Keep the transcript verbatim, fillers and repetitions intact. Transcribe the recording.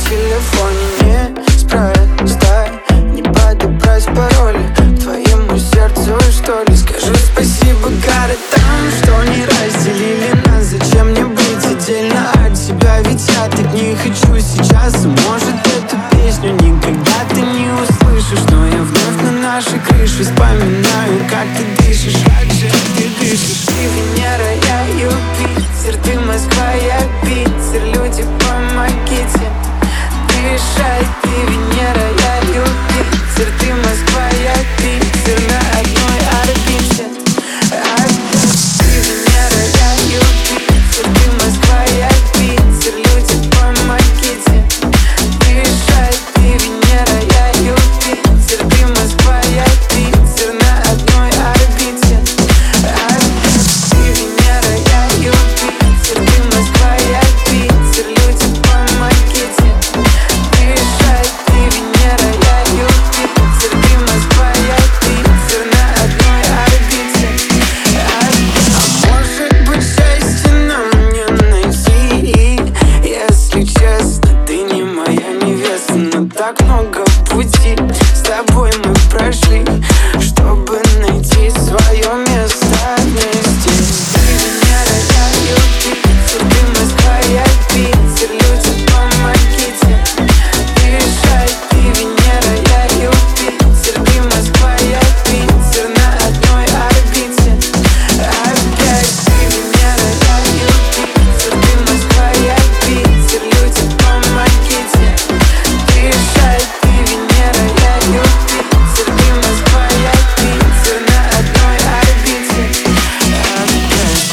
телефоне не спростай, не подобрать пароли к твоему сердцу, что ли. Скажи спасибо городам, что не разделили нас. Зачем мне быть отдельно от тебя, ведь я так не хочу сейчас. И может эту песню никогда ты не услышишь, но я вновь на нашей крыше вспоминаю, как ты дышишь, как же ты дышишь. Ты Венера, я Юпитер, ты Москва, я Питер. Люди, помогите дышать. Ты Венера, я Юпитер, ты Москва, я Питер. На одной орбите. Ты Венера, я Юпитер, ты Москва, я Питер. Люди, помогите дышать. Ты Венера, я Юпитер, ты Москва, я Питер. На одной орбите. Ты Венера, я Юпитер, ты Москва, я Питер. Люди, помогите дышать. Ты Венера, я Юпитер, ты Москва, я Питер. На одной орбите. А может быть, счастье нам не найти, если честно, ты не моя невеста. Но так много